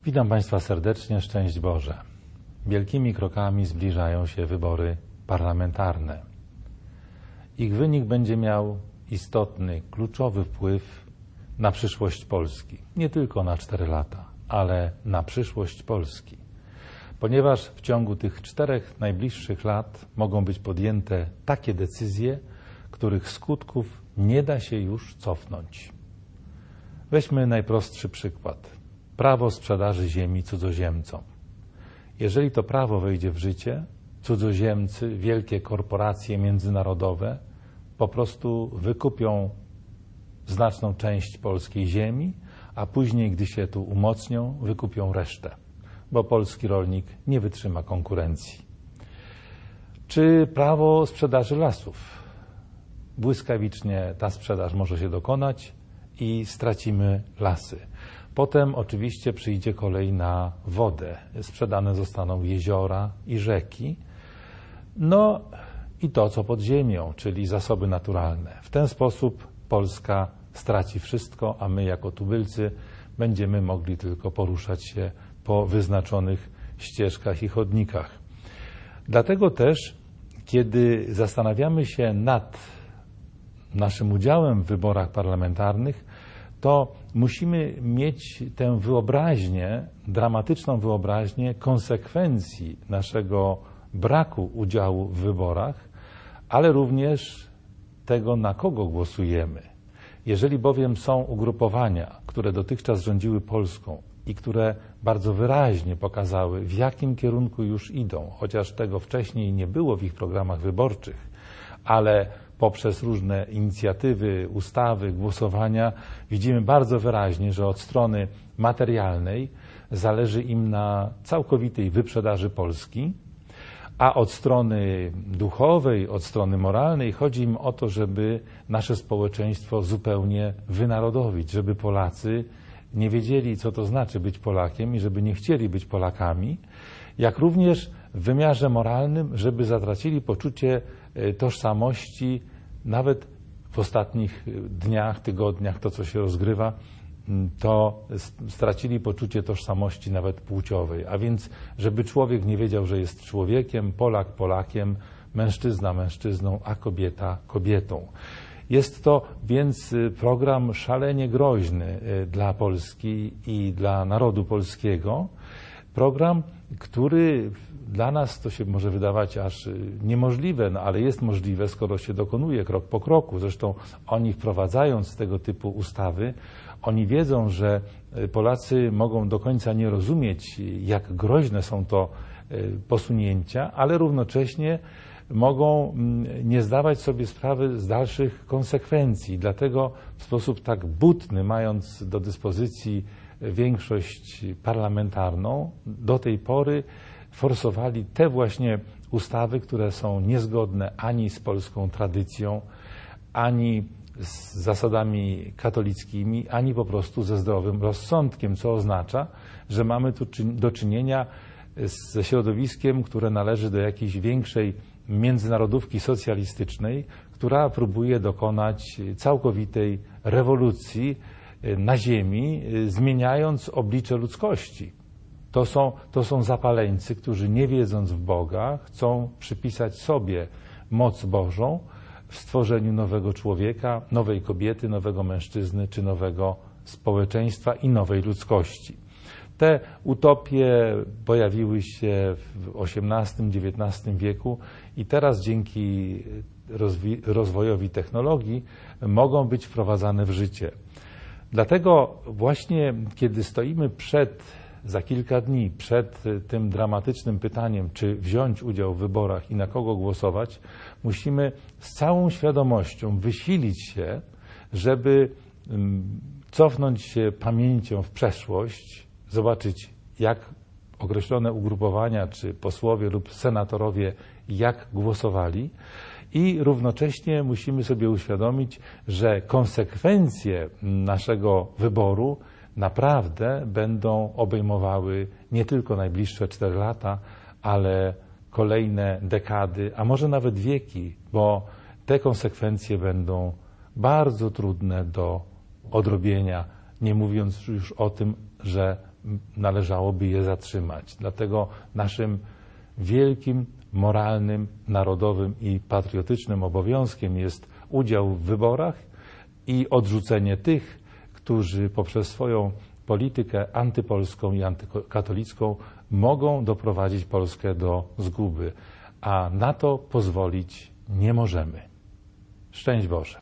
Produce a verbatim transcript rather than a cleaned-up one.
Witam Państwa serdecznie, szczęść Boże. Wielkimi krokami zbliżają się wybory parlamentarne. Ich wynik będzie miał istotny, kluczowy wpływ na przyszłość Polski. Nie tylko na cztery lata, ale na przyszłość Polski. Ponieważ w ciągu tych czterech najbliższych lat mogą być podjęte takie decyzje, których skutków nie da się już cofnąć. Weźmy najprostszy przykład. Prawo sprzedaży ziemi cudzoziemcom. Jeżeli to prawo wejdzie w życie, cudzoziemcy, wielkie korporacje międzynarodowe po prostu wykupią znaczną część polskiej ziemi, a później, gdy się tu umocnią, wykupią resztę, bo polski rolnik nie wytrzyma konkurencji. Czy prawo sprzedaży lasów? Błyskawicznie ta sprzedaż może się dokonać i stracimy lasy. Potem oczywiście przyjdzie kolej na wodę. Sprzedane zostaną jeziora i rzeki. No i to, co pod ziemią, czyli zasoby naturalne. W ten sposób Polska straci wszystko, a my jako tubylcy będziemy mogli tylko poruszać się po wyznaczonych ścieżkach i chodnikach. Dlatego też, kiedy zastanawiamy się nad naszym udziałem w wyborach parlamentarnych, to musimy mieć tę wyobraźnię, dramatyczną wyobraźnię konsekwencji naszego braku udziału w wyborach, ale również tego, na kogo głosujemy. Jeżeli bowiem są ugrupowania, które dotychczas rządziły Polską i które bardzo wyraźnie pokazały, w jakim kierunku już idą, chociaż tego wcześniej nie było w ich programach wyborczych, ale poprzez różne inicjatywy, ustawy, głosowania widzimy bardzo wyraźnie, że od strony materialnej zależy im na całkowitej wyprzedaży Polski, a od strony duchowej, od strony moralnej chodzi im o to, żeby nasze społeczeństwo zupełnie wynarodowić, żeby Polacy nie wiedzieli, co to znaczy być Polakiem i żeby nie chcieli być Polakami, jak również w wymiarze moralnym, żeby zatracili poczucie tożsamości. Nawet w ostatnich dniach, tygodniach, to co się rozgrywa, to stracili poczucie tożsamości nawet płciowej. A więc, żeby człowiek nie wiedział, że jest człowiekiem, Polak Polakiem, mężczyzna mężczyzną, a kobieta kobietą. Jest to więc program szalenie groźny dla Polski i dla narodu polskiego. Program, który dla nas to się może wydawać aż niemożliwe, no ale jest możliwe, skoro się dokonuje krok po kroku. Zresztą oni, wprowadzając tego typu ustawy, oni wiedzą, że Polacy mogą do końca nie rozumieć, jak groźne są to posunięcia, ale równocześnie mogą nie zdawać sobie sprawy z dalszych konsekwencji. Dlatego w sposób tak butny, mając do dyspozycji większość parlamentarną, do tej pory forsowali te właśnie ustawy, które są niezgodne ani z polską tradycją, ani z zasadami katolickimi, ani po prostu ze zdrowym rozsądkiem, co oznacza, że mamy tu do czynienia ze środowiskiem, które należy do jakiejś większej międzynarodówki socjalistycznej, która próbuje dokonać całkowitej rewolucji na ziemi, zmieniając oblicze ludzkości. To są, to są zapaleńcy, którzy nie wiedząc w Boga chcą przypisać sobie moc Bożą w stworzeniu nowego człowieka, nowej kobiety, nowego mężczyzny czy nowego społeczeństwa i nowej ludzkości. Te utopie pojawiły się w osiemnastym dziewiętnastym wieku i teraz dzięki rozwojowi technologii mogą być wprowadzane w życie. Dlatego właśnie kiedy stoimy przed, za kilka dni, przed tym dramatycznym pytaniem, czy wziąć udział w wyborach i na kogo głosować, musimy z całą świadomością wysilić się, żeby cofnąć się pamięcią w przeszłość, zobaczyć, jak określone ugrupowania, czy posłowie lub senatorowie, jak głosowali, i równocześnie musimy sobie uświadomić, że konsekwencje naszego wyboru naprawdę będą obejmowały nie tylko najbliższe cztery lata, ale kolejne dekady, a może nawet wieki, bo te konsekwencje będą bardzo trudne do odrobienia, nie mówiąc już o tym, że należałoby je zatrzymać. Dlatego naszym wielkim, moralnym, narodowym i patriotycznym obowiązkiem jest udział w wyborach i odrzucenie tych, którzy poprzez swoją politykę antypolską i antykatolicką mogą doprowadzić Polskę do zguby, a na to pozwolić nie możemy. Szczęść Boże.